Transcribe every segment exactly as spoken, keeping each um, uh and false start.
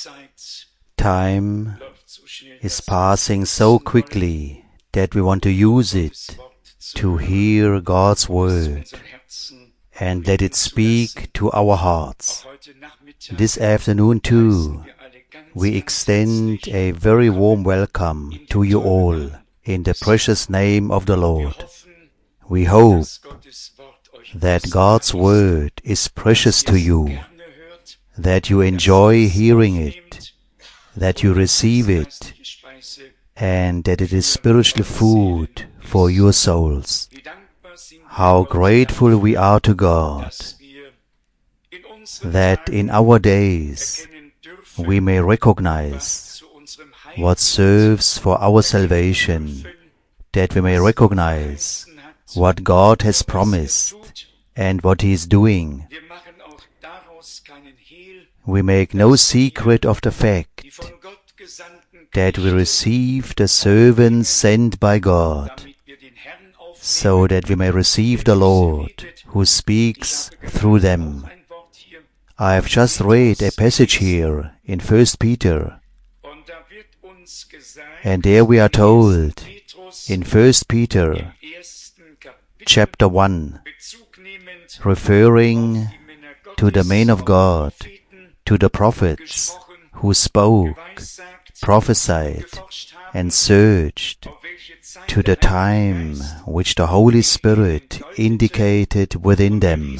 Time is passing so quickly that we want to use it to hear God's Word and let it speak to our hearts. This afternoon too, we extend a very warm welcome to you all in the precious name of the Lord. We hope that God's Word is precious to you, that you enjoy hearing it, that you receive it, and that it is spiritual food for your souls. How grateful we are to God that in our days we may recognize what serves for our salvation, that we may recognize what God has promised and what He is doing. We make no secret of the fact that we receive the servants sent by God, so that we may receive the Lord who speaks through them. I have just read a passage here in First Peter, and there we are told in First Peter chapter one, referring to the men of God, to the prophets who spoke, prophesied, and searched, to the time which the Holy Spirit indicated within them.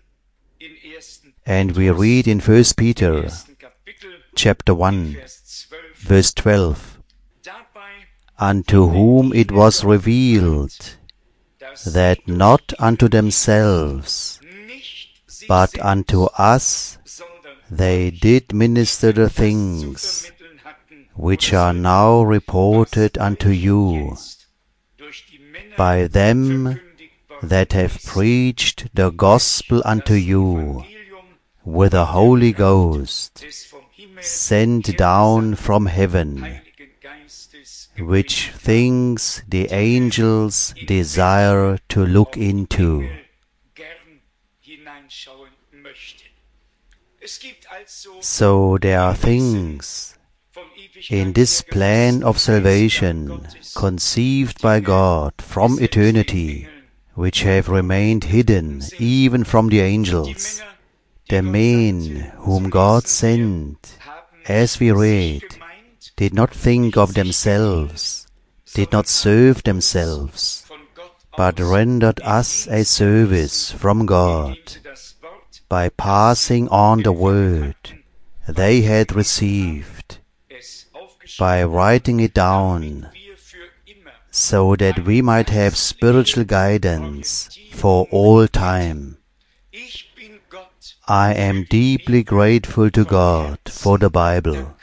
And we read in First Peter chapter one, verse twelve, unto whom it was revealed that not unto themselves, but unto us they did minister the things which are now reported unto you by them that have preached the gospel unto you with the Holy Ghost sent down from heaven, which things the angels desire to look into. So there are things in this plan of salvation conceived by God from eternity, which have remained hidden even from the angels. The men whom God sent, as we read, did not think of themselves, did not serve themselves, but rendered us a service from God by passing on the word they had received, by writing it down, so that we might have spiritual guidance for all time. I am deeply grateful to God for the Bible.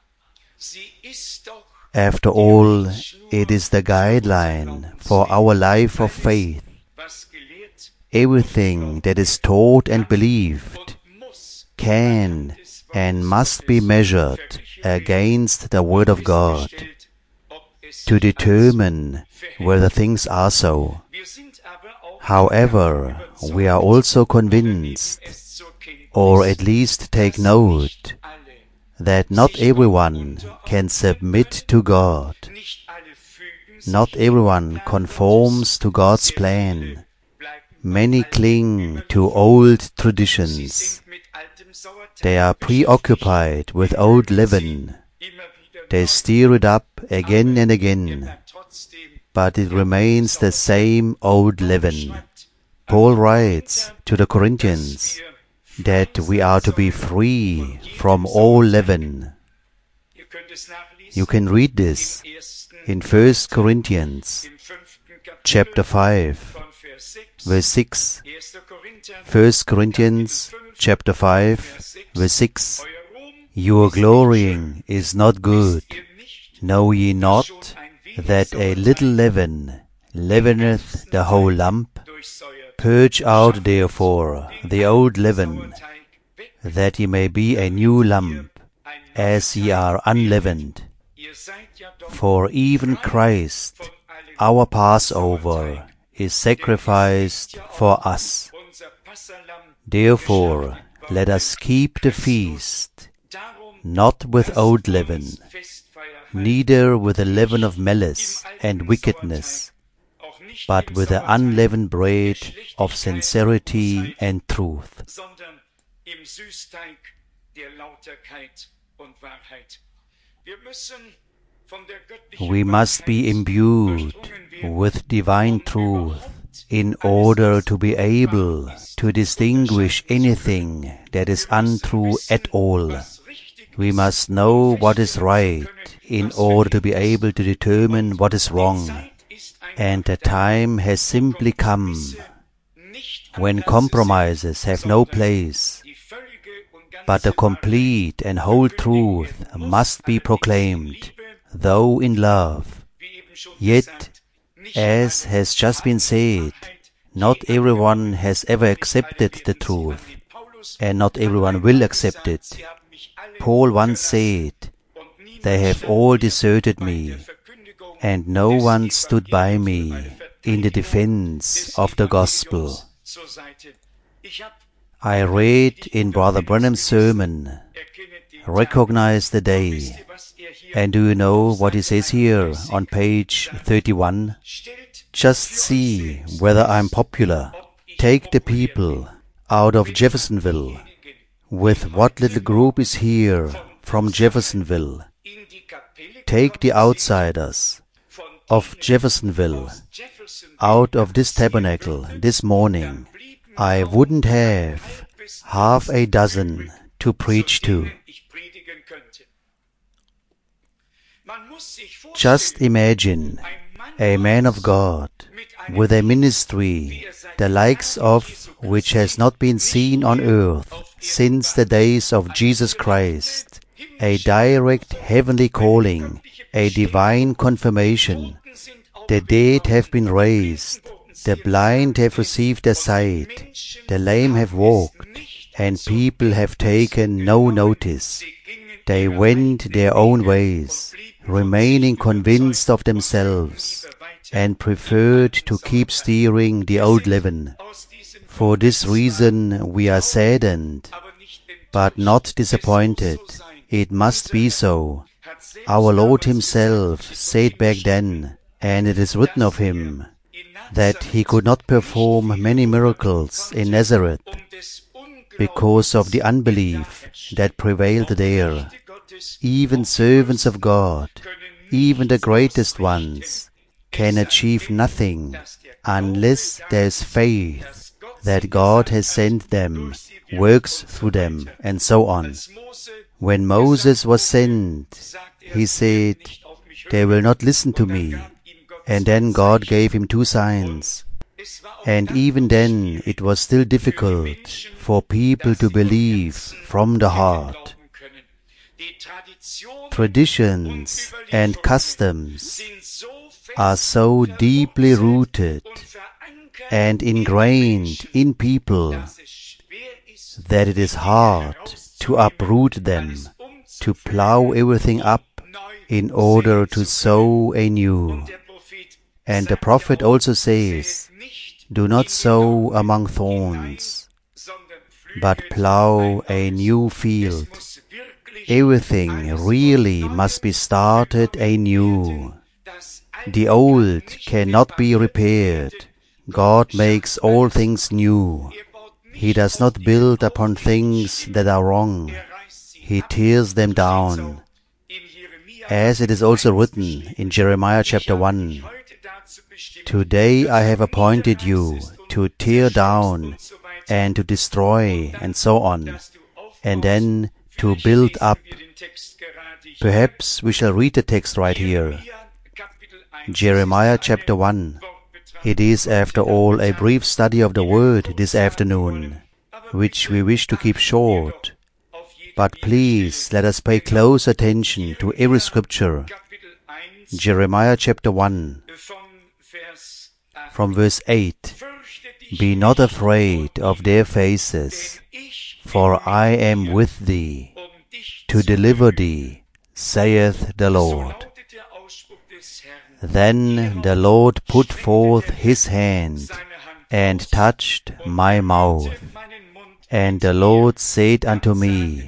After all, it is the guideline for our life of faith. Everything that is taught and believed can and must be measured against the Word of God to determine whether things are so. However, we are also convinced, or at least take note, that not everyone can submit to God. Not everyone conforms to God's plan. Many cling to old traditions. They are preoccupied with old leaven. They stir it up again and again, but it remains the same old leaven. Paul writes to the Corinthians that we are to be free from all leaven. You can read this in First Corinthians chapter five, verse six. First Corinthians chapter five, verse six. Your glorying is not good. Know ye not that a little leaven leaveneth the whole lump? Purge out therefore the old leaven, that ye may be a new lump, as ye are unleavened. For even Christ, our Passover, is sacrificed for us. Therefore let us keep the feast, not with old leaven, neither with the leaven of malice and wickedness, but with the unleavened bread of sincerity and truth. We must be imbued with divine truth in order to be able to distinguish anything that is untrue at all. We must know what is right in order to be able to determine what is wrong. And the time has simply come when compromises have no place, but the complete and whole truth must be proclaimed, though in love. Yet, as has just been said, not everyone has ever accepted the truth, and not everyone will accept it. Paul once said, "They have all deserted me, and no one stood by me in the defense of the gospel." I read in Brother Branham's sermon, "Recognize the day." And do you know what he says here on page thirty-one? Just see whether I'm popular. Take the people out of Jeffersonville. With what little group is here from Jeffersonville? Take the outsiders of Jeffersonville out of this tabernacle this morning. I wouldn't have half a dozen to preach to. Just imagine a man of God with a ministry the likes of which has not been seen on earth since the days of Jesus Christ, a direct heavenly calling, a divine confirmation. The dead have been raised, the blind have received their sight, the lame have walked, and people have taken no notice. They went their own ways, remaining convinced of themselves, and preferred to keep steering the old leaven. For this reason we are saddened, but not disappointed. It must be so. Our Lord Himself said back then, and it is written of Him, that He could not perform many miracles in Nazareth because of the unbelief that prevailed there. Even servants of God, even the greatest ones, can achieve nothing unless there is faith that God has sent them, works through them, and so on. When Moses was sent, he said, "They will not listen to me." And then God gave him two signs. And even then it was still difficult for people to believe from the heart. Traditions and customs are so deeply rooted and ingrained in people that it is hard to uproot them, to plow everything up in order to sow anew. And the prophet also says, "Do not sow among thorns, but plow a new field." Everything really must be started anew. The old cannot be repaired. God makes all things new. He does not build upon things that are wrong. He tears them down. As it is also written in Jeremiah chapter one, "Today I have appointed you to tear down and to destroy," and so on, and then to build up. Perhaps we shall read the text right here. Jeremiah chapter one. It is, after all, a brief study of the Word this afternoon, which we wish to keep short. But please let us pay close attention to every scripture. Jeremiah chapter one, from verse eight. "Be not afraid of their faces, for I am with thee, to deliver thee, saith the Lord." Then the Lord put forth His hand, and touched my mouth. And the Lord said unto me,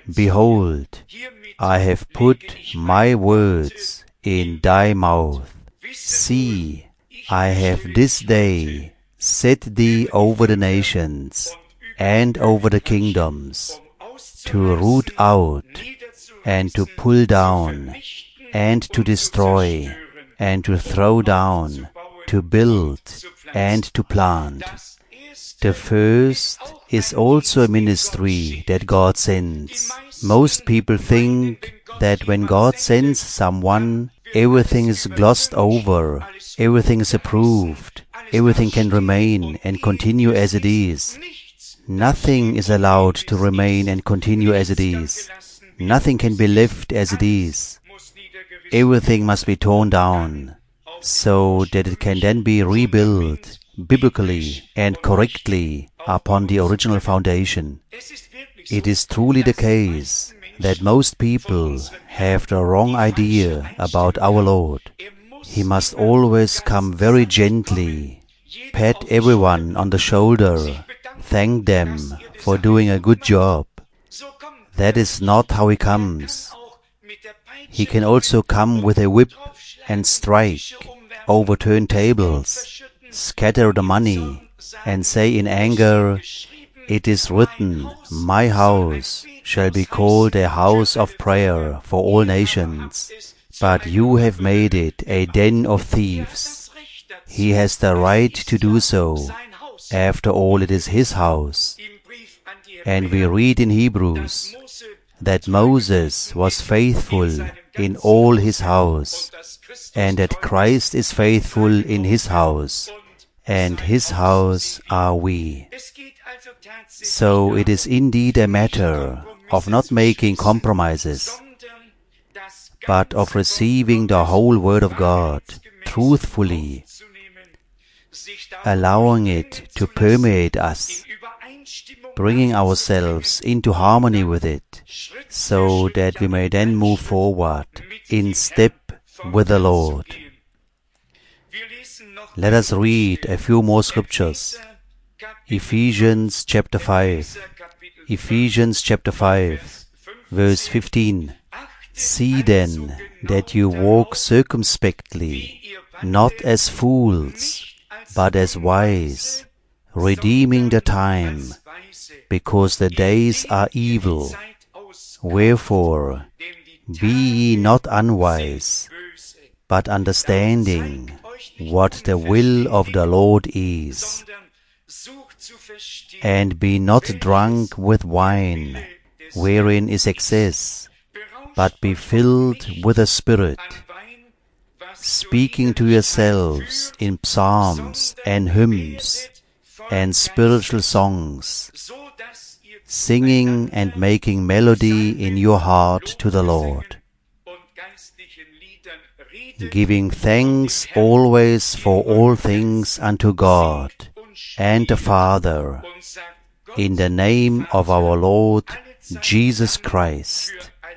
Behold, I have put my words in thy mouth. See, I have this day set thee over the nations and over the kingdoms, to root out and to pull down and to destroy and to throw down, to build and to plant. The first is also a ministry that God sends. Most people think that when God sends someone, everything is glossed over, everything is approved, everything can remain and continue as it is. Nothing is allowed to remain and continue as it is. Nothing can be left as it is. Everything must be torn down, so that it can then be rebuilt biblically and correctly upon the original foundation. It is truly the case that most people have the wrong idea about our Lord. He must always come very gently, pat everyone on the shoulder, thank them for doing a good job. That is not how He comes. He can also come with a whip and strike, overturn tables, scatter the money, and say in anger, "It is written, my house shall be called a house of prayer for all nations, but you have made it a den of thieves." He has the right to do so. After all, it is His house. And we read in Hebrews that Moses was faithful in all his house, and that Christ is faithful in His house, and His house are we. So it is indeed a matter of not making compromises, but of receiving the whole Word of God truthfully, allowing it to permeate us, bringing ourselves into harmony with it, so that we may then move forward in step with the Lord. Let us read a few more scriptures. Ephesians chapter five. Ephesians chapter five, verse fifteen. See then that you walk circumspectly, not as fools, but as wise, redeeming the time, because the days are evil. Wherefore, be ye not unwise, but understanding what the will of the Lord is. And be not drunk with wine, wherein is excess, but be filled with the Spirit, speaking to yourselves in psalms and hymns and spiritual songs, singing and making melody in your heart to the Lord, giving thanks always for all things unto God and the Father, in the name of our Lord Jesus Christ.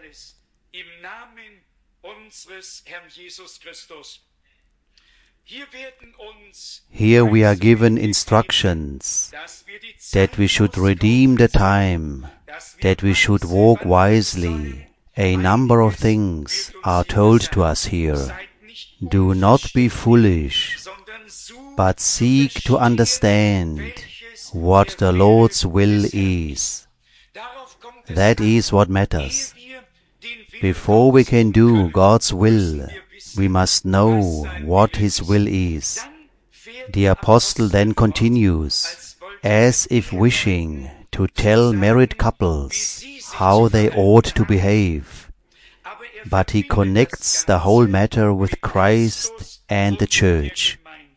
Here we are given instructions that we should redeem the time, that we should walk wisely. A number of things are told to us here. Do not be foolish, but seek to understand what the Lord's will is. That is what matters. Before we can do God's will, we must know what His will is. The apostle then continues, as if wishing to tell married couples how they ought to behave, but he connects the whole matter with Christ and the church.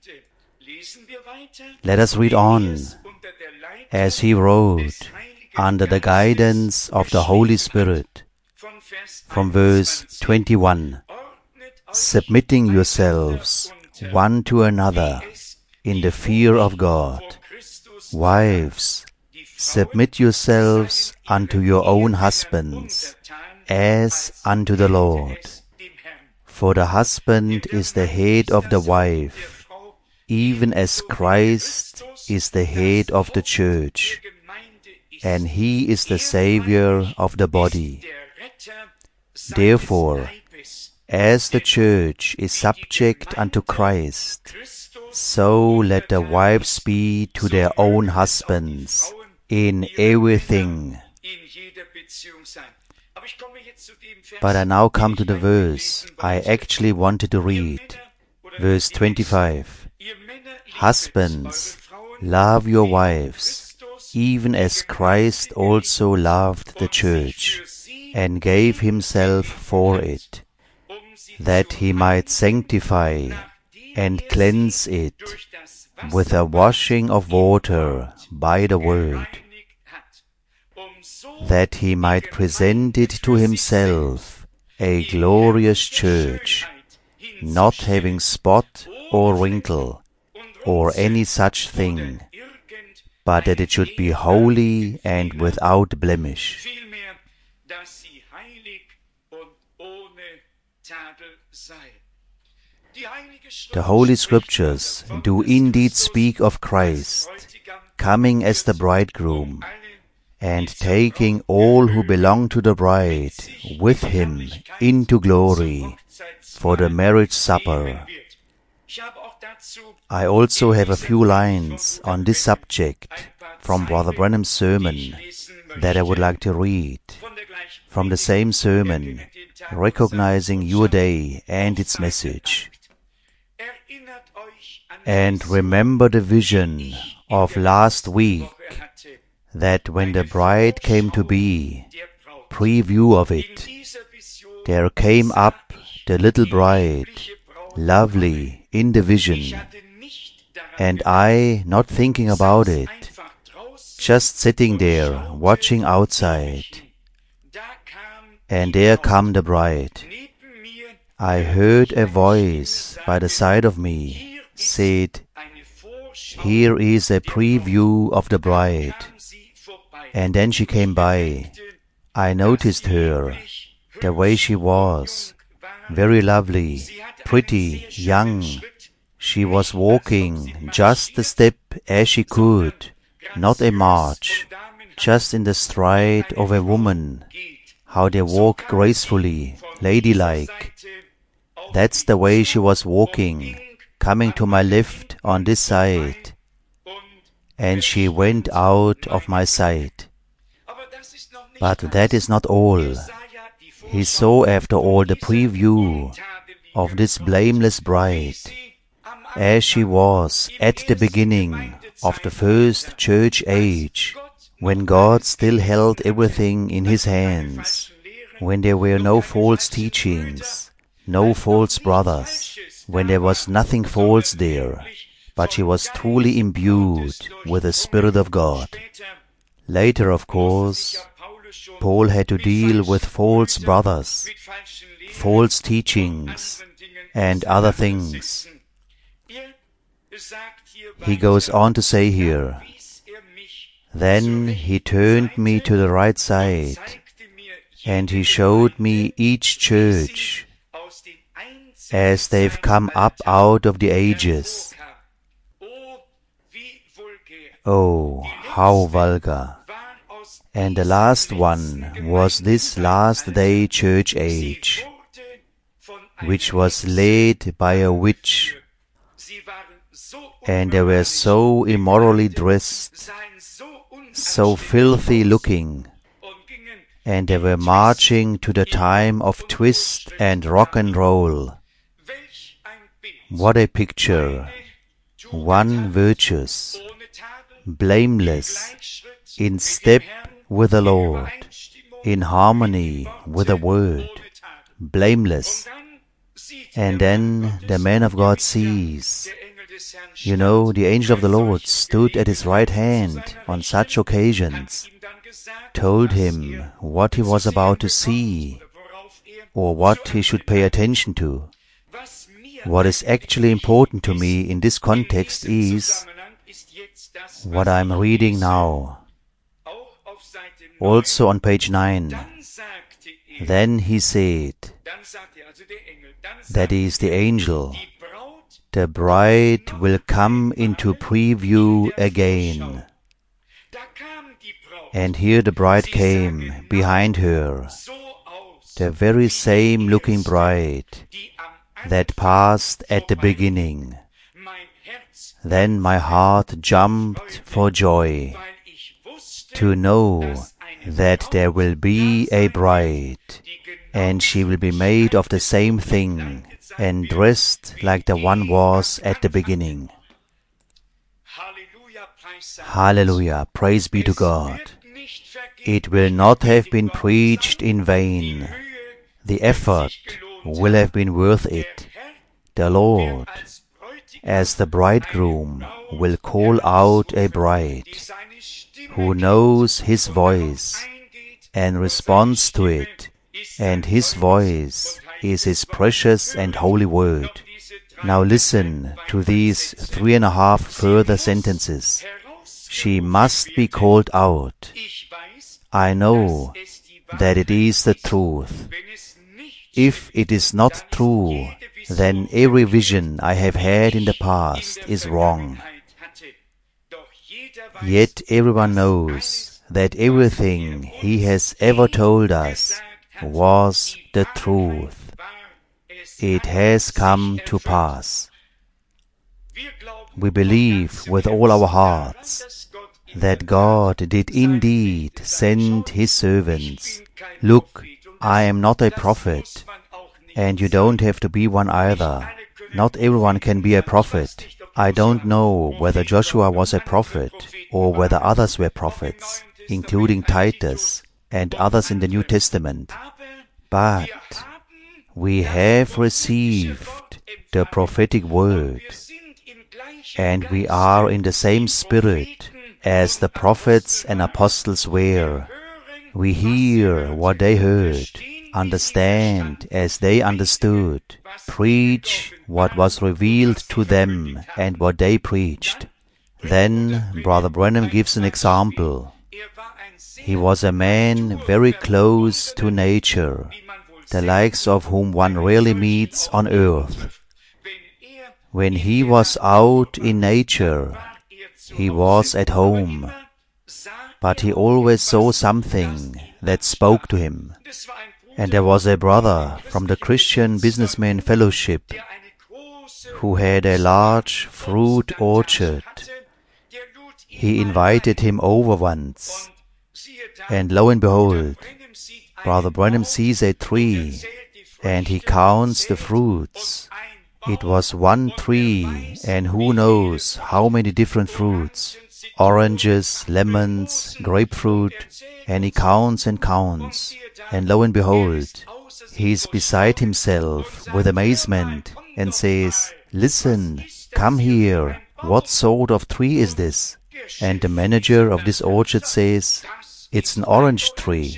Let us read on, as he wrote, under the guidance of the Holy Spirit, from verse twenty-one, submitting yourselves one to another in the fear of God. Wives, submit yourselves unto your own husbands, as unto the Lord. For the husband is the head of the wife, even as Christ is the head of the church, and He is the Savior of the body. Therefore, as the church is subject unto Christ, so let the wives be to their own husbands in everything. But I now come to the verse I actually wanted to read, verse twenty-five. Husbands, love your wives, even as Christ also loved the church, and gave himself for it, that he might sanctify and cleanse it with a washing of water by the word, that he might present it to himself a glorious church, not having spot or wrinkle or any such thing, but that it should be holy and without blemish. The Holy Scriptures do indeed speak of Christ coming as the bridegroom and taking all who belong to the bride with him into glory for the marriage supper. I also have a few lines on this subject from Brother Branham's sermon that I would like to read, from the same sermon, recognizing your day and its message. And remember the vision of last week, that when the bride came to be, preview of it, there came up the little bride, lovely in the vision, and I not thinking about it, just sitting there watching outside. And there come the bride. I heard a voice by the side of me said, "Here is a preview of the bride." And then she came by. I noticed her, the way she was, very lovely, pretty, young. She was walking just a step as she could, not a march, just in the stride of a woman, how they walk gracefully, ladylike. That's the way she was walking, coming to my left on this side, and she went out of my sight. But that is not all. He saw after all the preview of this blameless bride, as she was at the beginning of the first church age, when God still held everything in His hands, when there were no false teachings, no false brothers, when there was nothing false there, but she was truly imbued with the Spirit of God. Later, of course, Paul had to deal with false brothers, false teachings, and other things. He goes on to say here, "Then he turned me to the right side, and he showed me each church as they've come up out of the ages." Oh, how vulgar. And the last one was this last day church age, which was led by a witch, and they were so immorally dressed, so filthy looking, and they were marching to the time of twist and rock and roll. What a picture! One virtuous, blameless, in step with the Lord, in harmony with the Word, blameless. And then the man of God sees. You know, the angel of the Lord stood at his right hand on such occasions, told him what he was about to see, or what he should pay attention to. What is actually important to me in this context is what I am reading now. Also on page nine. Then he said, that is the angel, the bride will come into preview again. And here the bride came behind her, the very same looking bride that passed at the beginning. Then my heart jumped for joy to know that there will be a bride, and she will be made of the same thing and dressed like the one was at the beginning. Hallelujah, praise be to God. It will not have been preached in vain. The effort will have been worth it. The Lord, as the bridegroom, will call out a bride who knows His voice and responds to it, and His voice is His precious and holy word. Now listen to these three and a half further sentences. She must be called out. I know that it is the truth. If it is not true, then every vision I have had in the past is wrong. Yet everyone knows that everything He has ever told us was the truth. It has come to pass. We believe with all our hearts that God did indeed send His servants. Look, I am not a prophet, and you don't have to be one either. Not everyone can be a prophet. I don't know whether Joshua was a prophet or whether others were prophets, including Titus and others in the New Testament. But we have received the prophetic word, and we are in the same spirit as the prophets and apostles were. We hear what they heard, understand as they understood, preach what was revealed to them and what they preached. Then Brother Branham gives an example. He was a man very close to nature, the likes of whom one rarely meets on earth. When he was out in nature, he was at home, but he always saw something that spoke to him. And there was a brother from the Christian Businessman Fellowship who had a large fruit orchard. He invited him over once, and lo and behold, Brother Branham sees a tree, and he counts the fruits. It was one tree, and who knows how many different fruits, oranges, lemons, grapefruit, and he counts and counts. And lo and behold, he is beside himself with amazement and says, "Listen, come here, what sort of tree is this?" And the manager of this orchard says, "It's an orange tree."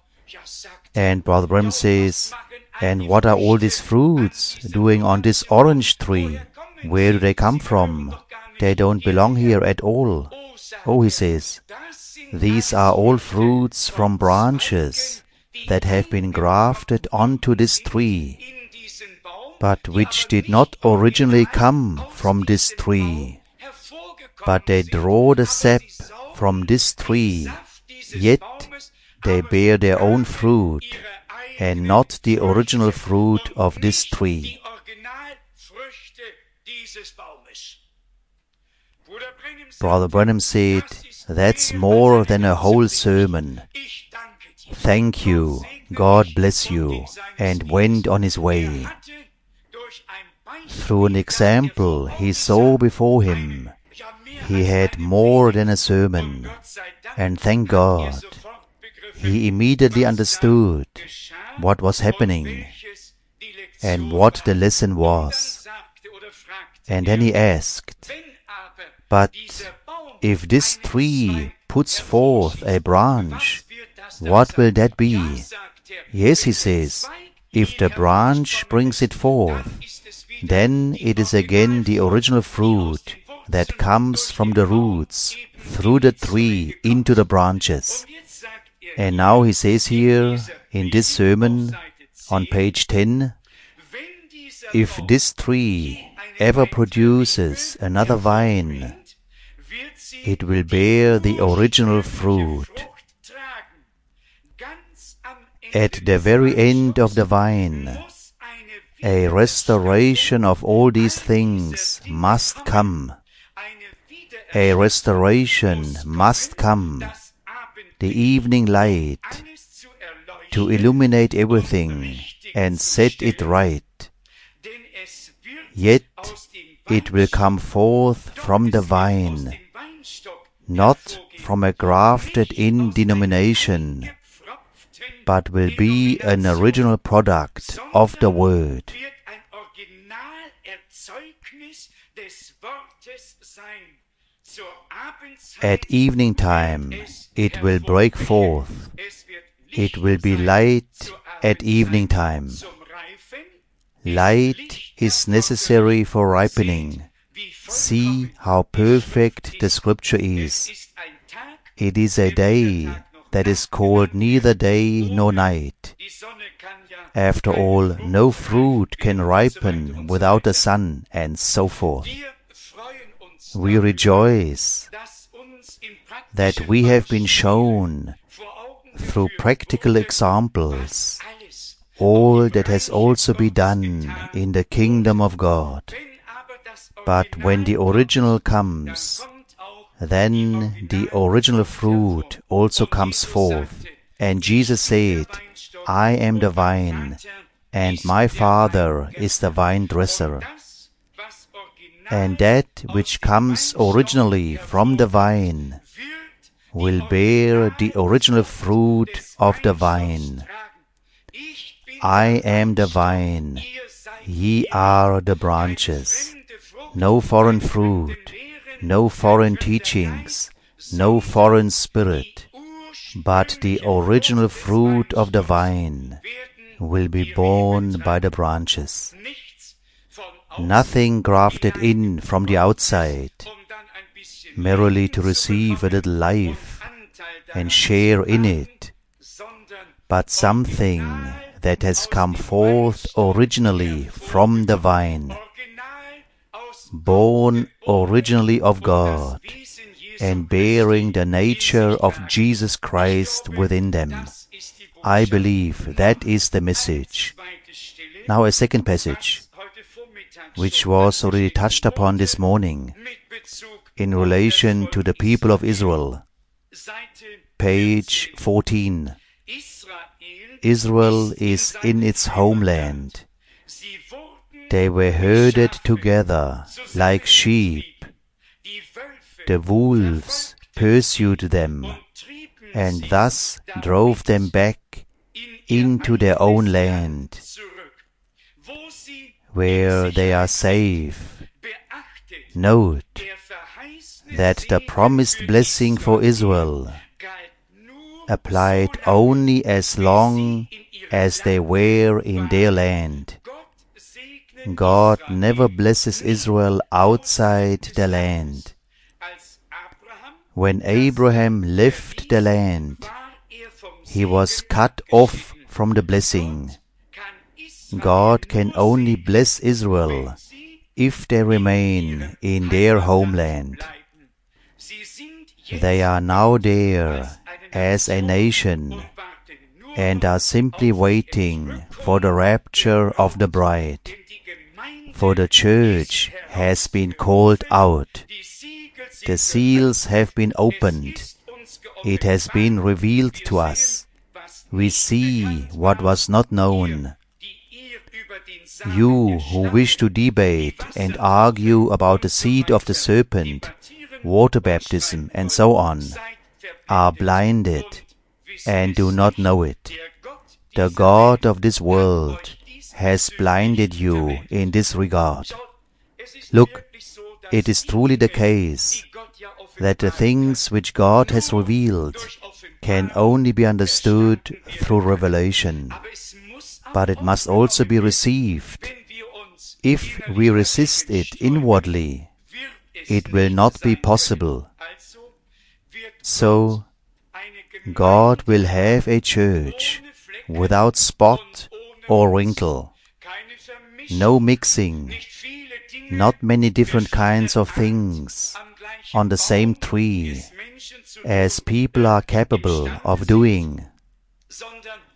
And Brother Branham says, "And what are all these fruits doing on this orange tree? Where do they come from? They don't belong here at all." "Oh," he says, "these are all fruits from branches that have been grafted onto this tree, but which did not originally come from this tree. But they draw the sap from this tree, yet they bear their own fruit, and not the original fruit of this tree." Brother Branham said, "That's more than a whole sermon. Thank you, God bless you," and went on his way. Through an example he saw before him, he had more than a sermon, and thank God, he immediately understood what was happening and what the lesson was. And then he asked, "But if this tree puts forth a branch, what will that be?" "Yes," he says, "if the branch brings it forth, then it is again the original fruit that comes from the roots through the tree into the branches." And now he says here in this sermon on page ten, if this tree ever produces another vine, it will bear the original fruit. At the very end of the vine, a restoration of all these things must come. A restoration must come. The evening light to illuminate everything and set it right. Yet it will come forth from the vine, not from a grafted-in denomination, but will be an original product of the Word. At evening time it will break forth. It will be light at evening time. Light is necessary for ripening. See how perfect the Scripture is. It is a day that is called neither day nor night. After all, no fruit can ripen without the sun, and so forth. We rejoice that we have been shown through practical examples all that has also been done in the kingdom of God. But when the original comes, then the original fruit also comes forth. And Jesus said, I am the vine, and my Father is the vine dresser. And that which comes originally from the vine will bear the original fruit of the vine. I am the vine, ye are the branches. No foreign fruit, no foreign teachings, no foreign spirit, but the original fruit of the vine will be borne by the branches. Nothing grafted in from the outside, merely to receive a little life and share in it, but something that has come forth originally from the vine, born originally of God, and bearing the nature of Jesus Christ within them. I believe that is the message. Now a second passage, which was already touched upon this morning, in relation to the people of Israel. Page fourteen. Israel is in its homeland. They were herded together like sheep. The wolves pursued them, and thus drove them back into their own land, where they are safe. Note that the promised blessing for Israel applied only as long as they were in their land. God never blesses Israel outside the land. When Abraham left the land, he was cut off from the blessing. God can only bless Israel if they remain in their homeland. They are now there as a nation and are simply waiting for the rapture of the bride. For the church has been called out. The seals have been opened. It has been revealed to us. We see what was not known. You who wish to debate and argue about the seed of the serpent, water baptism, and so on, are blinded and do not know it. The God of this world has blinded you in this regard. Look, it is truly the case that the things which God has revealed can only be understood through revelation, but it must also be received. If we resist it inwardly, it will not be possible. So, God will have a church without spot or wrinkle, no mixing, not many different kinds of things on the same tree, as people are capable of doing,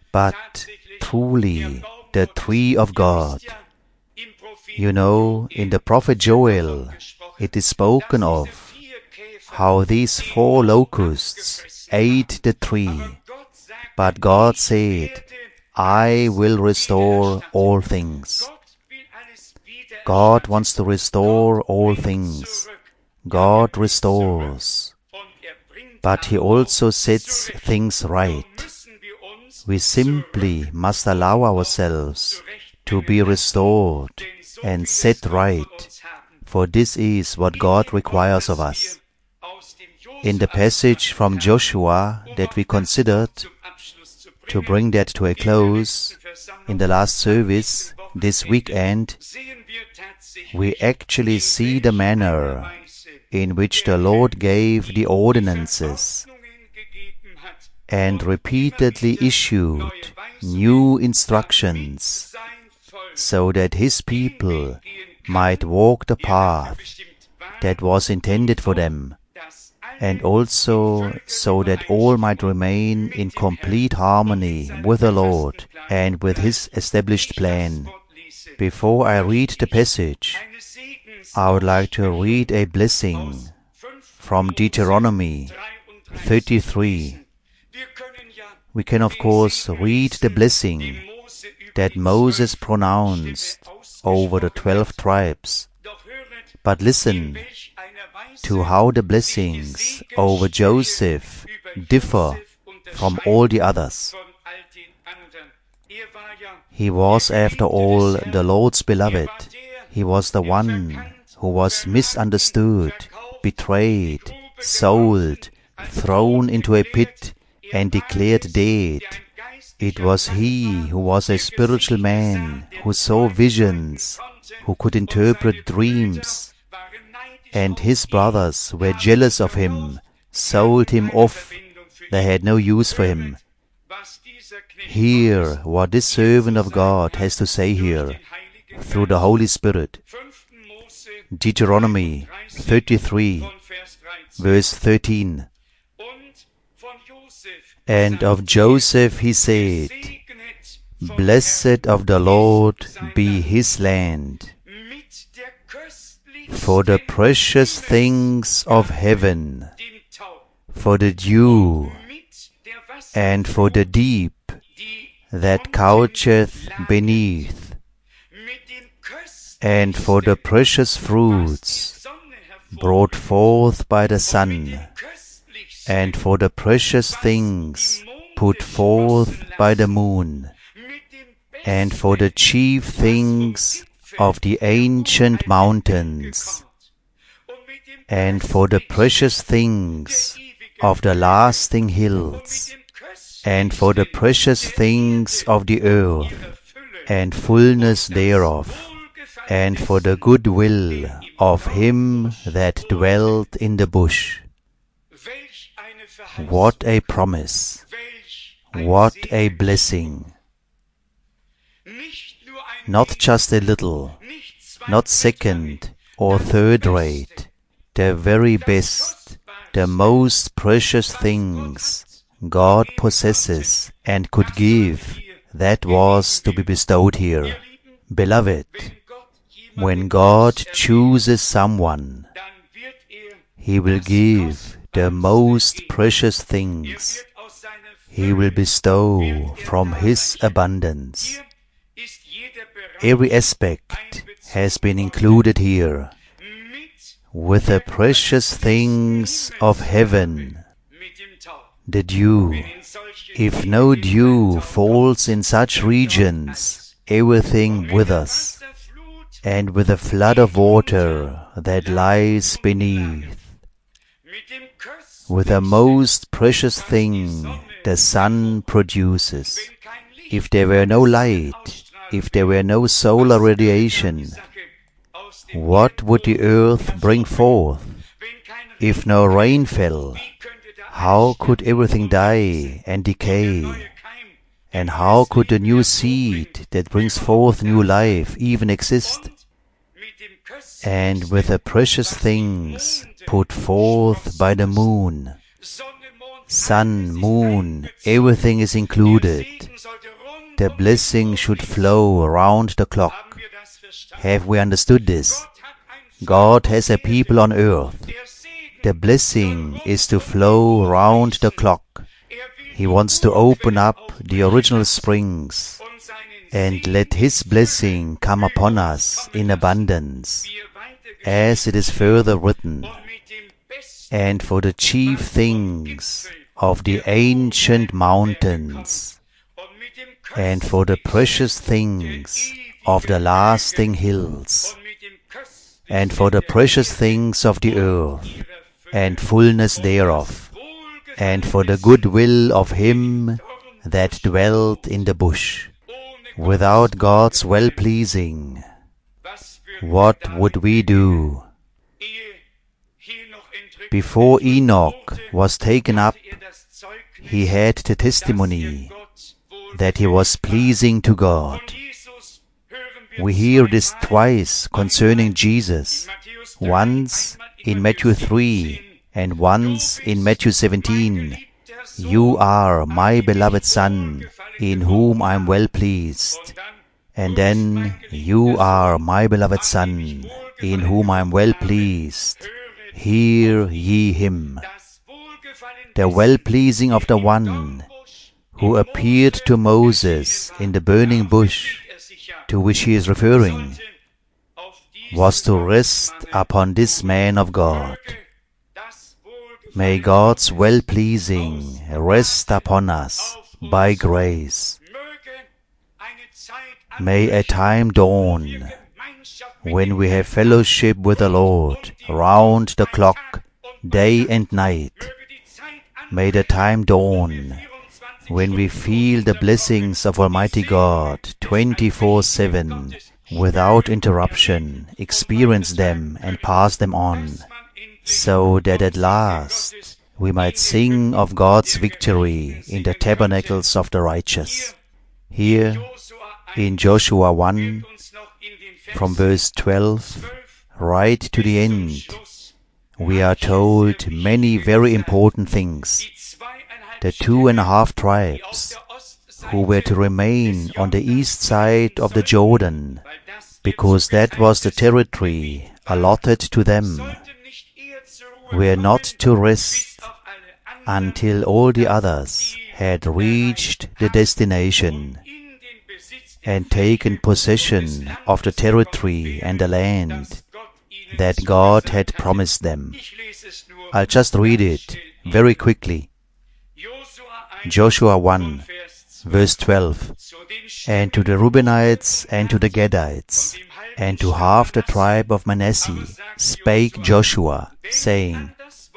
but truly the tree of God. You know, in the prophet Joel, it is spoken of how these four locusts ate the tree. But God said, I will restore all things. God wants to restore all things. God restores. But He also sets things right. We simply must allow ourselves to be restored and set right, for this is what God requires of us. In the passage from Joshua that we considered, to bring that to a close, in the last service this weekend, we actually see the manner in which the Lord gave the ordinances and repeatedly issued new instructions so that His people might walk the path that was intended for them, and also so that all might remain in complete harmony with the Lord and with His established plan. Before I read the passage, I would like to read a blessing from Deuteronomy thirty-three. We can of course read the blessing that Moses pronounced over the twelve tribes, but listen to how the blessings over Joseph differ from all the others. He was, after all, the Lord's beloved. He was the one who was misunderstood, betrayed, sold, thrown into a pit, and declared dead. It was he who was a spiritual man, who saw visions, who could interpret dreams. And his brothers were jealous of him, sold him off. They had no use for him. Hear what this servant of God has to say here, through the Holy Spirit. Deuteronomy thirty-three, verse thirteen. And of Joseph he said, Blessed of the Lord be his land, for the precious things of heaven, for the dew, and for the deep that coucheth beneath, and for the precious fruits brought forth by the sun, and for the precious things put forth by the moon, and for the chief things of the ancient mountains, and for the precious things of the lasting hills, and for the precious things of the earth, and fullness thereof, and for the good will of him that dwelt in the bush. What a promise! What a blessing! Not just a little, not second or third rate, the very best, the most precious things God possesses and could give, that was to be bestowed here. Beloved, when God chooses someone, He will give the most precious things. He will bestow from His abundance. Every aspect has been included here. With the precious things of heaven, the dew. If no dew falls in such regions, everything withers, and with a flood of water that lies beneath. With the most precious thing the sun produces. If there were no light, if there were no solar radiation, what would the earth bring forth? If no rain fell, how could everything die and decay? And how could the new seed that brings forth new life even exist? And with the precious things put forth by the moon, sun, moon, everything is included. the blessing should flow round the clock. Have we understood this? God has a people on earth. The blessing is to flow round the clock. He wants to open up the original springs and let His blessing come upon us in abundance, as it is further written, and for the chief things of the ancient mountains, and for the precious things of the lasting hills, and for the precious things of the earth, and fullness thereof, and for the good will of him that dwelt in the bush. Without God's well-pleasing, what would we do? Before Enoch was taken up, he had the testimony that he was pleasing to God. We hear this twice concerning Jesus, once in Matthew three and once in Matthew seventeen. You are my beloved Son, in whom I am well pleased. And then, you are my beloved Son, in whom I am well pleased. Hear ye him. The well-pleasing of the one who appeared to Moses in the burning bush, to which he is referring, was to rest upon this man of God. May God's well-pleasing rest upon us by grace. May a time dawn when we have fellowship with the Lord round the clock, day and night. May the time dawn when we feel the blessings of Almighty God twenty-four seven, without interruption, experience them and pass them on, so that at last we might sing of God's victory in the tabernacles of the righteous. Here, in Joshua one, from verse twelve right to the end, we are told many very important things. The two and a half tribes who were to remain on the east side of the Jordan, because that was the territory allotted to them, were not to rest until all the others had reached the destination and taken possession of the territory and the land that God had promised them. I'll just read it very quickly. Joshua one, verse twelve. And to the Reubenites and to the Gadites and to half the tribe of Manasseh spake Joshua, saying,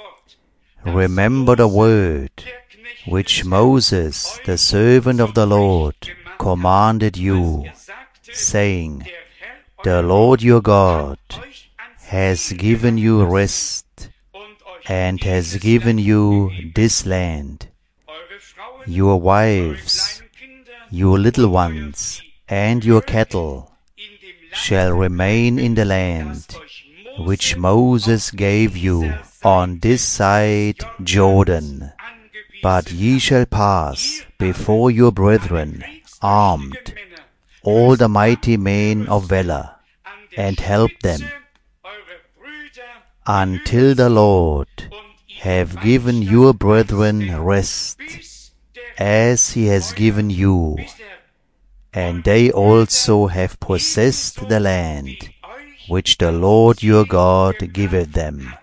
Remember the word which Moses, the servant of the Lord, commanded you, saying, The Lord your God has given you rest, and has given you this land. Your wives, your little ones, and your cattle shall remain in the land which Moses gave you on this side Jordan. But ye shall pass before your brethren armed, all the mighty men of valor, and help them, until the Lord have given your brethren rest, as he has given you, and they also have possessed the land which the Lord your God giveth them.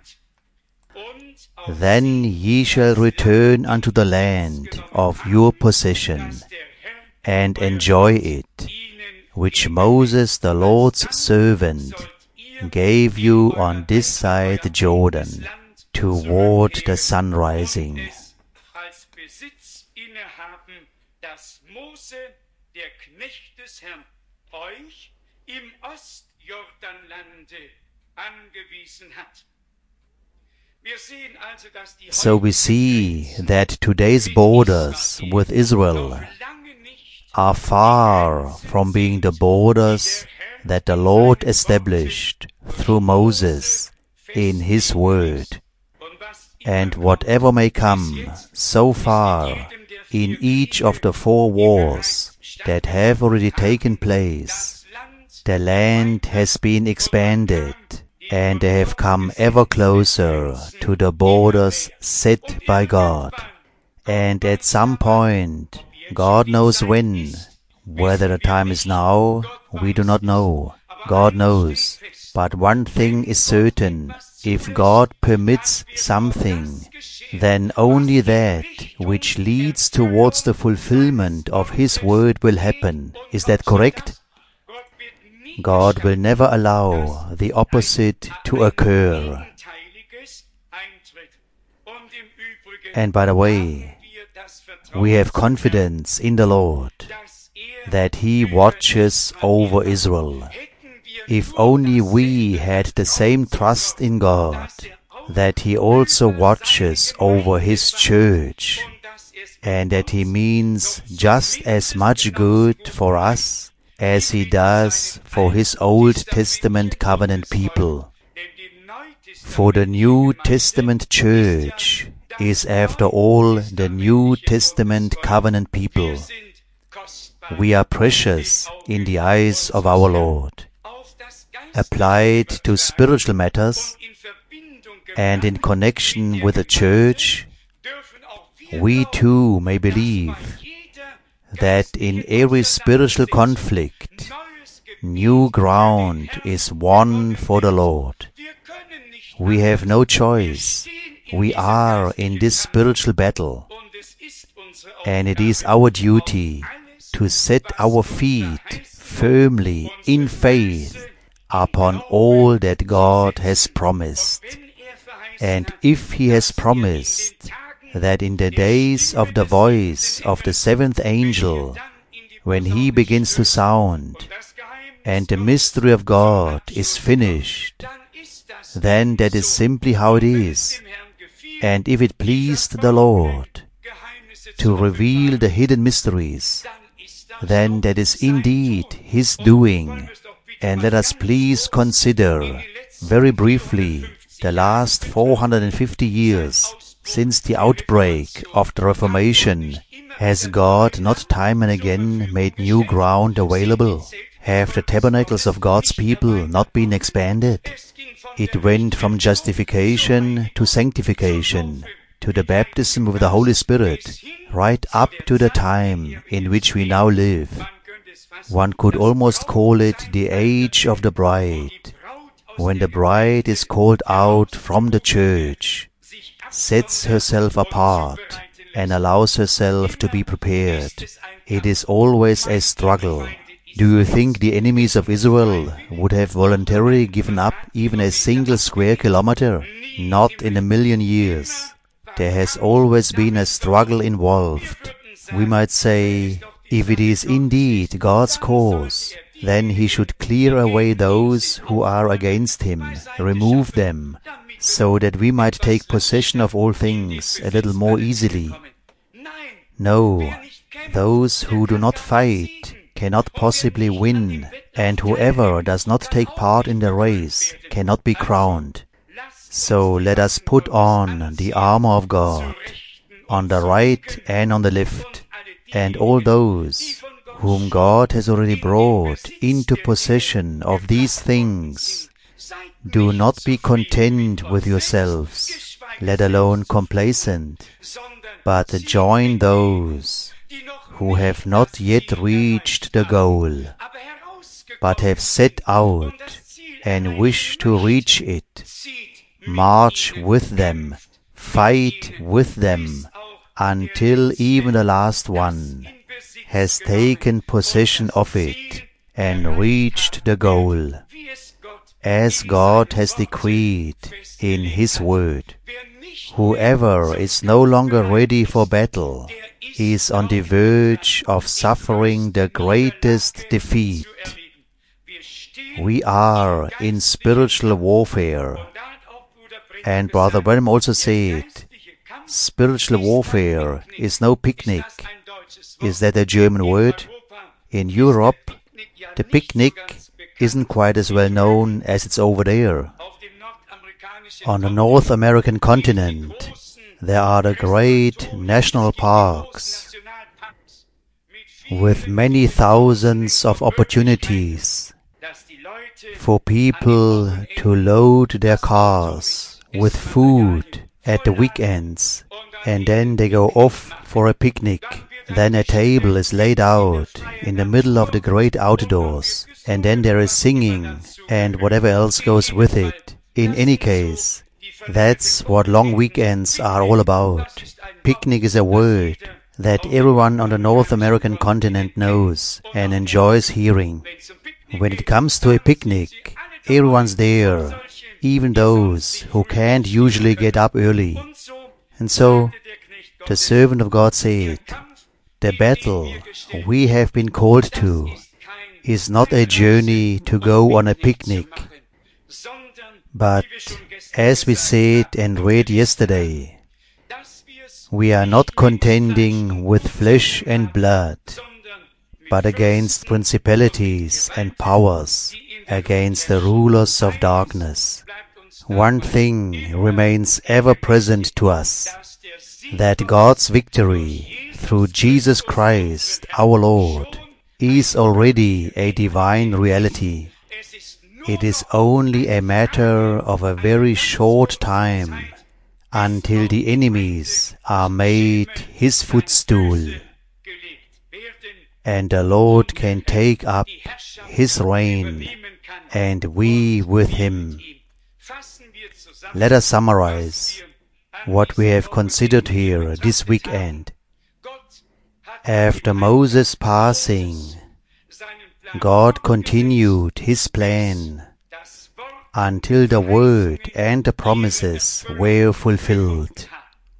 Then ye shall return unto the land of your possession, and enjoy it, which Moses the Lord's servant gave you on this side Jordan, toward the sunrising. So we see that today's borders with Israel are far from being the borders that the Lord established through Moses in His Word. And whatever may come so far in each of the four wars that have already taken place. The land has been expanded, and they have come ever closer to the borders set by God. And at some point, God knows when, whether the time is now, we do not know. God knows. But one thing is certain, if God permits something, then only that which leads towards the fulfillment of His word will happen. Is that correct? God will never allow the opposite to occur. And by the way, we have confidence in the Lord that He watches over Israel. If only we had the same trust in God, that He also watches over His church, and that He means just as much good for us as He does for His Old Testament covenant people. For the New Testament church is after all the New Testament covenant people. We are precious in the eyes of our Lord. Applied to spiritual matters and in connection with the church, we too may believe that in every spiritual conflict, new ground is won for the Lord. We have no choice. We are in this spiritual battle, and it is our duty to set our feet firmly in faith upon all that God has promised. And if He has promised that in the days of the voice of the seventh angel, when he begins to sound, and the mystery of God is finished, then that is simply how it is. And if it pleased the Lord to reveal the hidden mysteries, then that is indeed His doing. And let us please consider very briefly the last four hundred fifty years since the outbreak of the Reformation. Has God not time and again made new ground available? Have the tabernacles of God's people not been expanded? It went from justification to sanctification, to the baptism with the Holy Spirit, right up to the time in which we now live. One could almost call it the age of the bride, when the bride is called out from the church, sets herself apart, and allows herself to be prepared. It is always a struggle. Do you think the enemies of Israel would have voluntarily given up even a single square kilometer? Not in a million years. There has always been a struggle involved. We might say, if it is indeed God's cause, then He should clear away those who are against Him, remove them, so that we might take possession of all things a little more easily. No, those who do not fight cannot possibly win, and whoever does not take part in the race cannot be crowned. So let us put on the armor of God, on the right and on the left, and all those whom God has already brought into possession of these things. Do not be content with yourselves, let alone complacent, but join those who have not yet reached the goal, but have set out and wish to reach it. March with them, fight with them, until even the last one has taken possession of it and reached the goal, as God has decreed in His word. Whoever is no longer ready for battle is on the verge of suffering the greatest defeat. We are in spiritual warfare. And Brother Branham also said, spiritual warfare is no picnic. Is that a German word? In Europe, the picnic isn't quite as well known as it's over there. On the North American continent, there are the great national parks with many thousands of opportunities for people to load their cars with food at the weekends, and then they go off for a picnic. Then a table is laid out in the middle of the great outdoors, and then there is singing and whatever else goes with it. In any case, that's what long weekends are all about. Picnic is a word that everyone on the North American continent knows and enjoys hearing. When it comes to a picnic, everyone's there, even those who can't usually get up early. And so, the servant of God said, the battle we have been called to is not a journey to go on a picnic, but, as we said and read yesterday, we are not contending with flesh and blood, but against principalities and powers, against the rulers of darkness. One thing remains ever present to us, that God's victory through Jesus Christ our Lord is already a divine reality. It is only a matter of a very short time until the enemies are made His footstool, and the Lord can take up His reign, and we with Him. Let us summarize what we have considered here this weekend. After Moses' passing, God continued His plan until the word and the promises were fulfilled.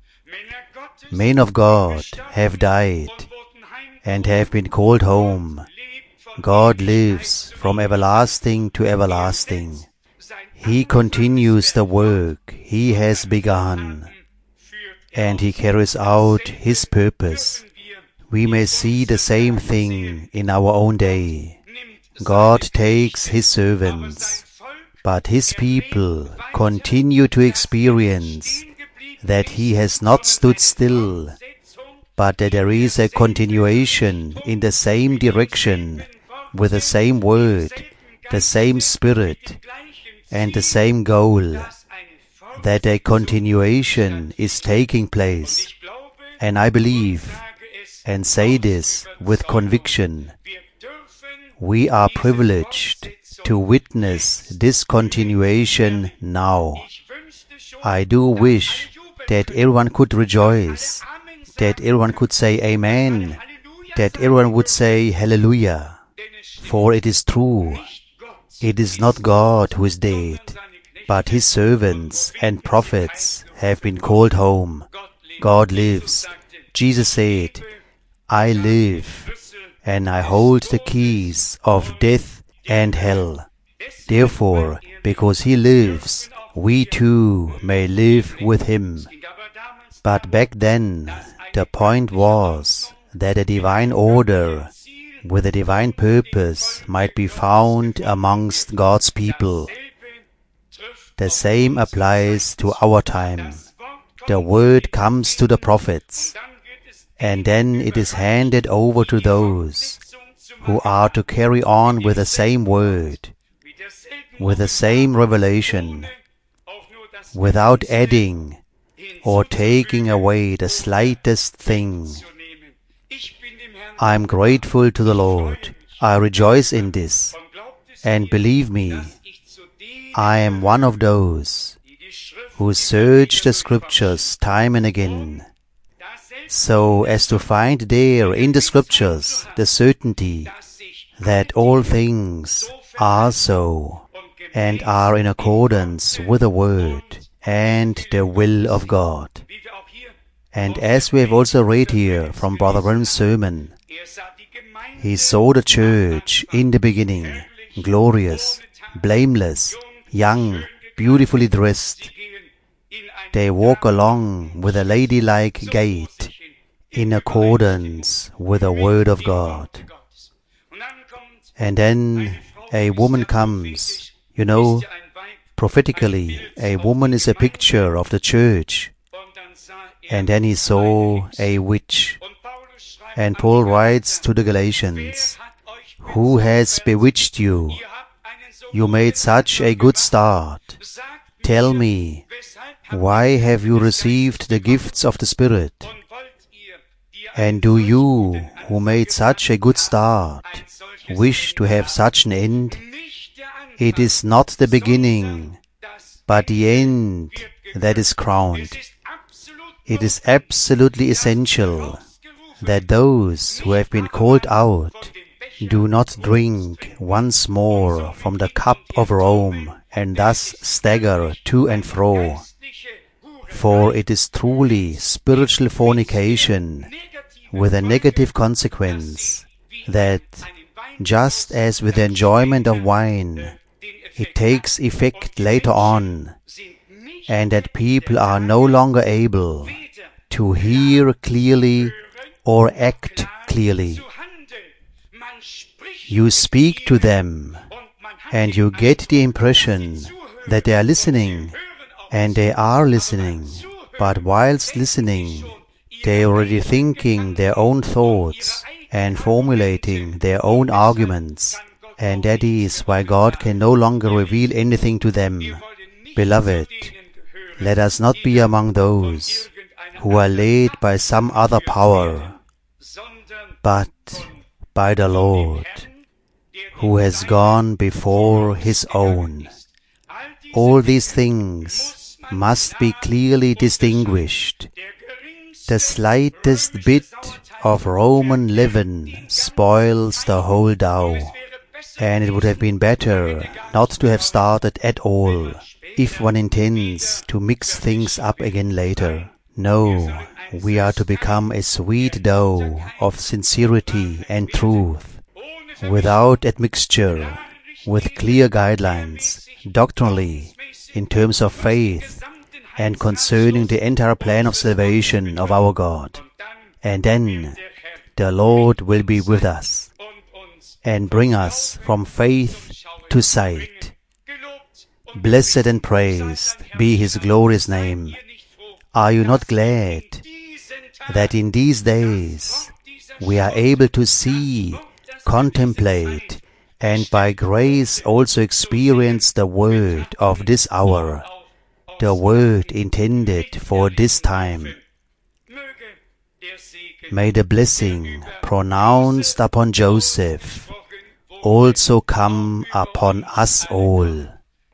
Men of God have died and have been called home. God lives from everlasting to everlasting. He continues the work He has begun, and He carries out His purpose. We may see the same thing in our own day. God takes His servants, but His people continue to experience that He has not stood still, but that there is a continuation in the same direction, with the same word, the same spirit, and the same goal, that a continuation is taking place. And I believe, and say this with conviction, we are privileged to witness this continuation now. I do wish that everyone could rejoice, that everyone could say Amen, that everyone would say Hallelujah. For it is true, it is not God who is dead, but His servants and prophets have been called home. God lives. Jesus said, I live, and I hold the keys of death and hell. Therefore, because He lives, we too may live with Him. But back then, the point was that a divine order with a divine purpose might be found amongst God's people. The same applies to our time. The word comes to the prophets, and then it is handed over to those who are to carry on with the same word, with the same revelation, without adding or taking away the slightest thing. I am grateful to the Lord. I rejoice in this. And believe me, I am one of those who search the Scriptures time and again, so as to find there in the Scriptures the certainty that all things are so and are in accordance with the Word and the will of God. And as we have also read here from Brother Branham's sermon, he saw the church in the beginning, glorious, blameless, young, beautifully dressed. They walk along with a ladylike gait in accordance with the Word of God. And then a woman comes. You know, prophetically, a woman is a picture of the church. And then he saw a witch. And Paul writes to the Galatians, "Who has bewitched you? You made such a good start. Tell me, why have you received the gifts of the Spirit? And do you, who made such a good start, wish to have such an end? It is not the beginning, but the end that is crowned. It is absolutely essential that those who have been called out do not drink once more from the cup of Rome and thus stagger to and fro. For it is truly spiritual fornication with a negative consequence that, just as with the enjoyment of wine, it takes effect later on, and that people are no longer able to hear clearly or act clearly. You speak to them, and you get the impression that they are listening, and they are listening, but whilst listening, they are already thinking their own thoughts and formulating their own arguments, and that is why God can no longer reveal anything to them. Beloved, let us not be among those who are led by some other power, but by the Lord, who has gone before His own. All these things must be clearly distinguished. The slightest bit of Roman leaven spoils the whole dough, and it would have been better not to have started at all if one intends to mix things up again later. No, we are to become a sweet dough of sincerity and truth, without admixture, with clear guidelines, doctrinally, in terms of faith, and concerning the entire plan of salvation of our God. And then the Lord will be with us and bring us from faith to sight. Blessed and praised be His glorious name. Are you not glad that in these days we are able to see, contemplate, and by grace also experience the word of this hour, the word intended for this time? May the blessing pronounced upon Joseph also come upon us all.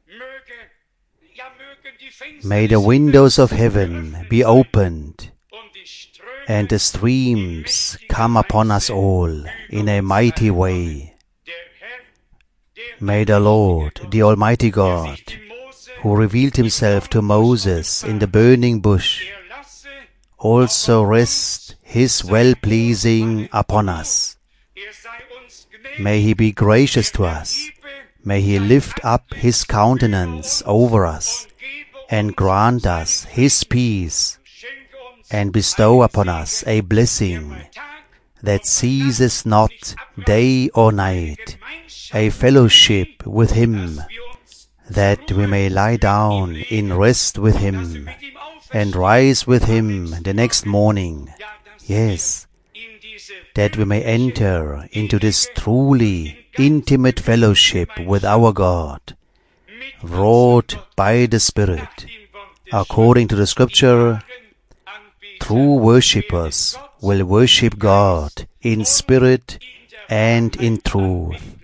May the windows of heaven be opened, and the streams come upon us all in a mighty way. May the Lord, the Almighty God, who revealed Himself to Moses in the burning bush, also rest His well-pleasing upon us. May He be gracious to us. May He lift up His countenance over us and grant us His peace, and bestow upon us a blessing that ceases not day or night, a fellowship with Him, that we may lie down in rest with Him and rise with Him the next morning. Yes, that we may enter into this truly intimate fellowship with our God, wrought by the Spirit. According to the Scripture, true worshippers will worship God in spirit and in truth.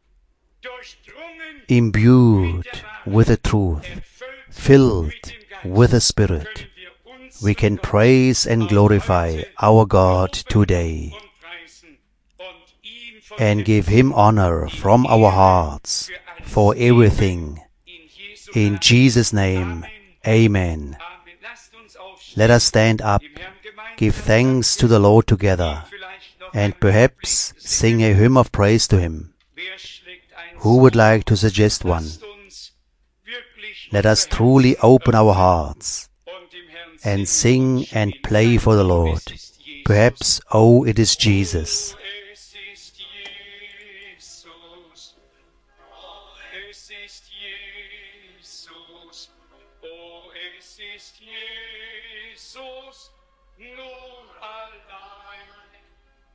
Imbued with the truth, filled with the Spirit, we can praise and glorify our God today, and give Him honor from our hearts for everything. In Jesus' name, Amen. Let us stand up, give thanks to the Lord together, and perhaps sing a hymn of praise to Him. Who would like to suggest one? Let us truly open our hearts and sing and play for the Lord. Perhaps, oh, it is Jesus.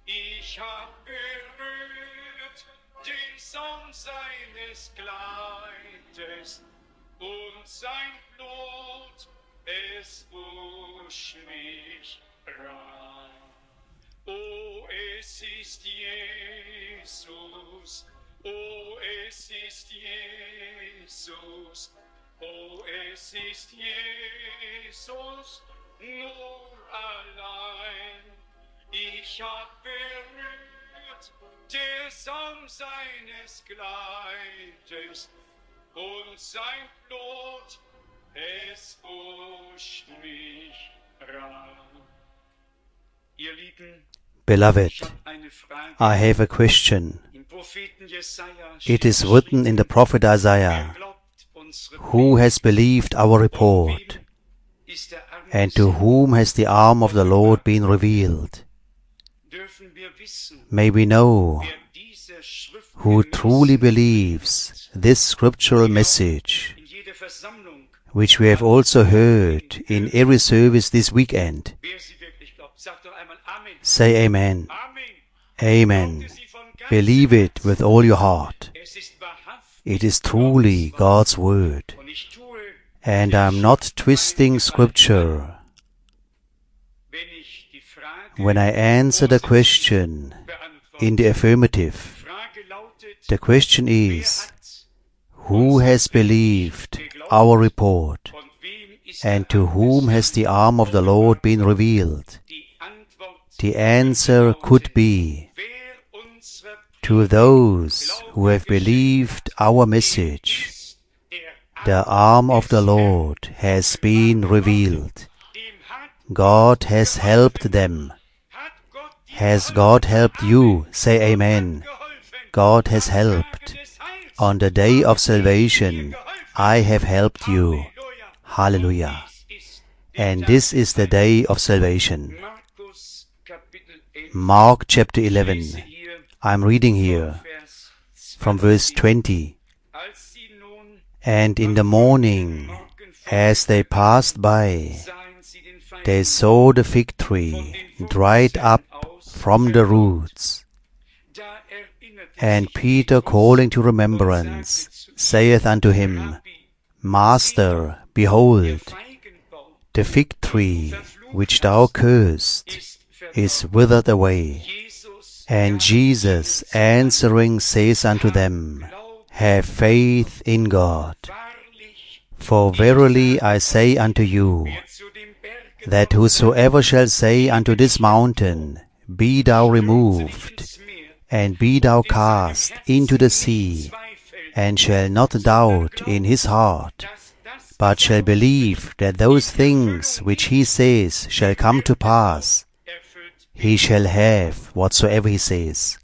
Ich hab berührt den Saum seines Kleides und sein Blut, es wusch mich rein. Oh, es ist Jesus, oh, es ist Jesus, oh, es ist Jesus, nur allein. Ich hab berührt der Saum seines Kleides und sein Blut, es wuscht mich rein. Ihr Lieben, Beloved, ich hab eine Frage. I have a question. Im Propheten Jesaja It is written in the prophet Wer Isaiah, glaubt unsere "Who has believed our report, Wem ist der Arm and to whom has the arm of the Lord been revealed?" dürfen wir wissen, May we know wer diese Schrift who truly believes this scriptural message, in jeder Versammlung, which we have also heard in every service this weekend. wer sie wirklich glaubt. Sagt doch einmal Amen. Say Amen. Amen. Amen. Glaubt sie von Ganzem Believe it with all your heart. Es ist wahrhaftig It is truly God's word, und ich tue, and I am not twisting scripture wenn ich die Frage when I answer the question beantworte. in the affirmative. Die Frage lautet, The question wer is, hat who has believed our report, und wem ist and der to Arm whom des has the arm of the Lord been revealed? Die Antwort The answer could be, wer unsere to those who have believed our message, ist, der the arm of the Lord has been revealed. dem hat, God has helped them. hat Gott dir Has God helped you? Say Amen. geholfen. God has helped. Des Heils. On the day of salvation, I have helped you. Halleluja. Hallelujah. Dies ist And this is the day of salvation. Markus Kapitel elf. Mark chapter Ich eleven. lese hier I'm reading here Vers from verse twenty. Als sie nun And in the morning, as they passed by, sahen sie den Feind they saw the fig tree dried up from the roots. Da erinnerte And sich Peter, calling to remembrance, saith unto him, Rabbi, Master, der behold, Feigenbaum the fig tree which thou cursed ist is verdorben. withered away. Jesus And gab Jesus ihnen answering says unto them, Have faith in God. wahrlich, For verily I say unto you, wer zu dem Berg that whosoever shall say unto this mountain, Be thou removed, ins Meer, and be thou cast into the sea, zweifelt, and shall not doubt in his heart, dass das but shall believe that those things which he says shall come to pass, erfüllt. he shall have whatsoever he says.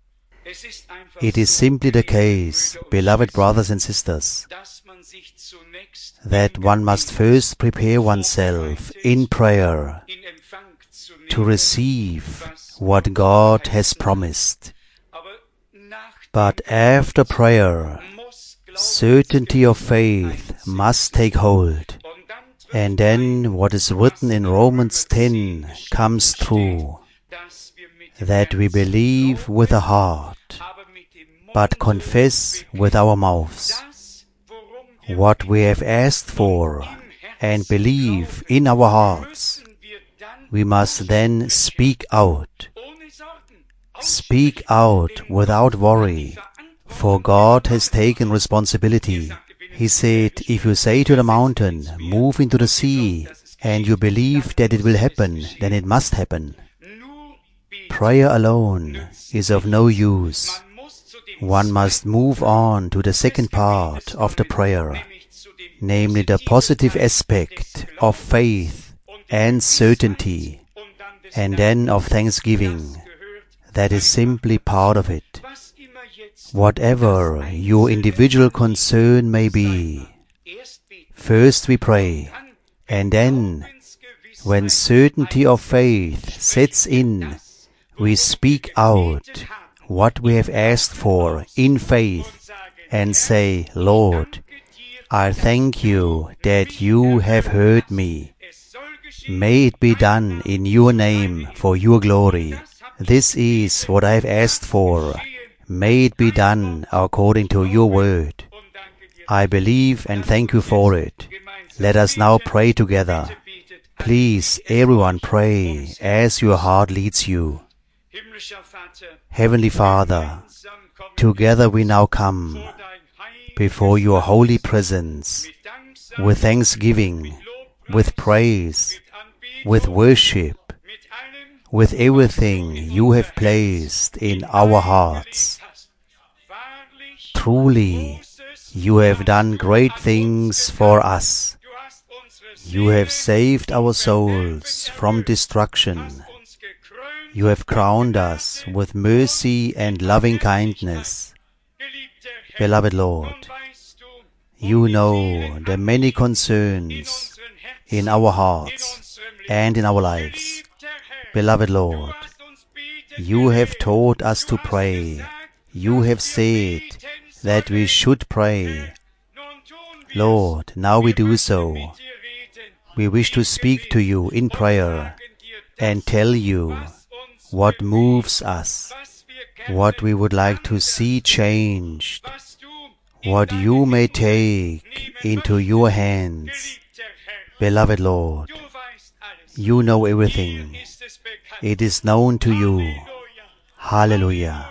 Es ist einfach It is so, simply the liebe case, Brüder und beloved Schwestern, brothers and sisters, dass man sich zunächst that im one must Gebet first prepare oneself in prayer in Empfang zu nehmen, to receive was what God has promised. aber nach But after prayer, muss certainty of faith must take hold, und dann trifft and then what is written in Romans ten comes true, dass wir mit dem that we Herzen believe with the heart, aber mit dem Mund but confess with our mouths das, worum wir what we have asked for, and believe in our hearts. müssen wir dann We must then speak out. ohne Sorgen Speak out without worry, for God has taken responsibility. He said, if you say to the mountain, move into the sea, and you believe that it will happen, then it must happen. nur beten. Prayer alone is of no use. Man muss zu dem One must move on to the second part of the prayer, nämlich zu dem namely the positive aspect of faith and certainty, und dann des and then of thanksgiving. gehört, That is simply part of it. was immer jetzt Whatever your individual concern may be, erst beten, first we pray, dann and then, Glaubensgewissheit when certainty of faith sets in, we speak out what we have asked for in faith, and say, Lord, I thank you that you have heard me. es soll geschehen, May it be done in your name for your glory. This is what I have asked for. May it be done according to your word. I believe and thank you for it. Let us now pray together. Please, everyone, pray as your heart leads you. Heavenly Father, together we now come before your holy presence with thanksgiving, with praise, with worship, with everything you have placed in our hearts. Truly, you have done great things for us. You have saved our souls from destruction. You have crowned us with mercy and loving kindness. Beloved Lord, you know the many concerns in our hearts and in our lives. Beloved Lord, you have taught us to pray. You have said that we should pray. Lord, now we do so. We wish to speak to you in prayer and tell you what moves us, what we would like to see changed, what you may take into your hands. Beloved Lord, you know everything. It is known to you. Hallelujah.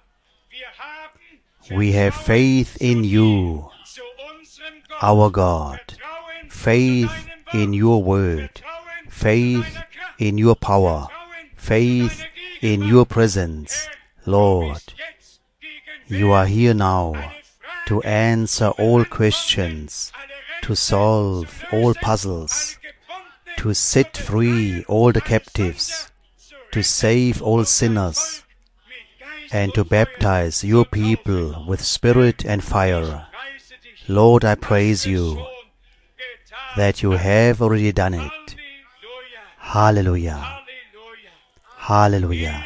We have faith in you, our God, faith in your word, faith in your power, faith in your presence. Lord, you are here now to answer all questions, to solve all puzzles, to set free all the captives, to save all sinners, and to baptize your people with spirit and fire. Lord, I praise you that you have already done it. Hallelujah. Hallelujah.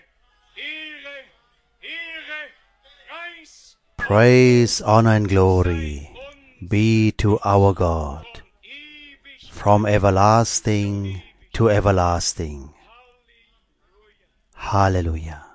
Praise, honor, and glory be to our God, from everlasting to everlasting. Hallelujah.